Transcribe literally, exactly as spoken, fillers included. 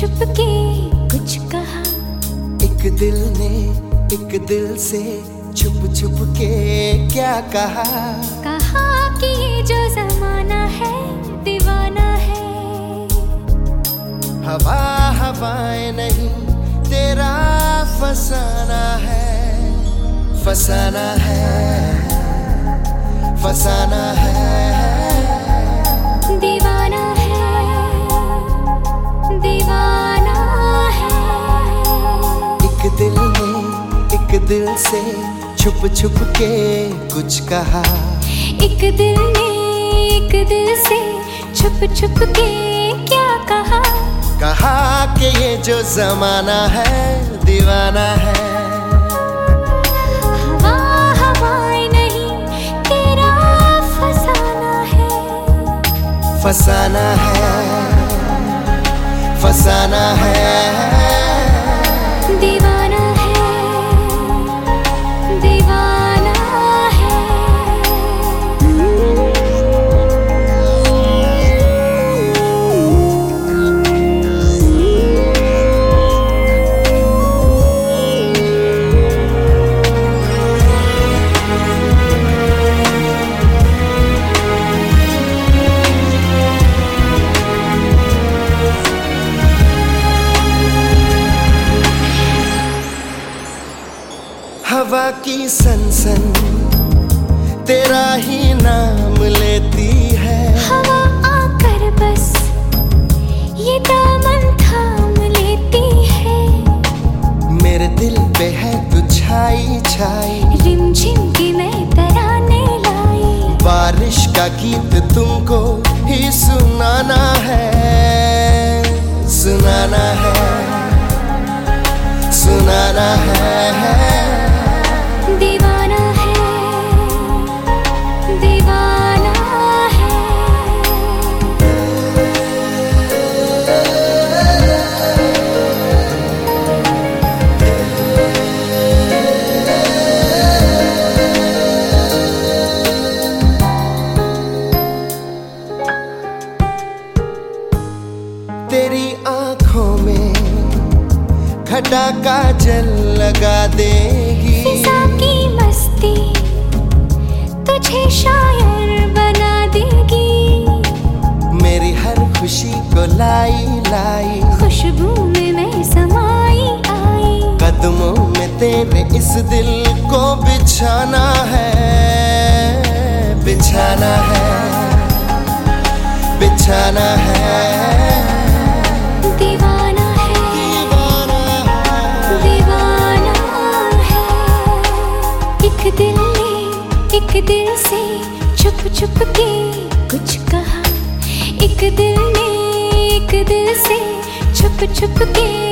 छुप के कुछ कहा। एक दिल ने एक दिल से छुप छुप के क्या कहा। कहा कि ये जो जमाना है दीवाना है। हवा हवाएं नहीं तेरा फसाना है। फसाना है फसाना है। दीवाना है दीवाना है। एक दिल ने एक दिल से छुप छुप के कुछ कहा। एक दिल ने एक दिल से छुप छुप के क्या कहा। कहा कि ये जो जमाना है दीवाना है। हवा हवाएं नहीं तेरा फसाना है। फसाना है फसाना है। दीवाना है दीवाना है। हवा की सनसन तेरा ही नाम लेती है। हवा आकर बस ये दामन थाम लेती है। मेरे दिल पे है तू छाई छाई। रिमझिम की मैं तराने लाई। बारिश का गीत तुमको ही सुनाना है। सुनाना है सुनाना है। दीवाना है दीवाना है। तेरी आंखों में घटा काजल लगा देगी। फिजा की मस्ती तुझे शायर बना देगी। मेरी हर खुशी को लाई लाई। खुशबू में मैं समाई आई। कदमों में तेरे इस दिल को बिछाना है। बिछाना है बिछाना है। दीवाना है दीवाना है। एक दिल ने एक दिल से छुप छुप के कुछ कहा। एक दिल ने एक दिल से छुप छुप के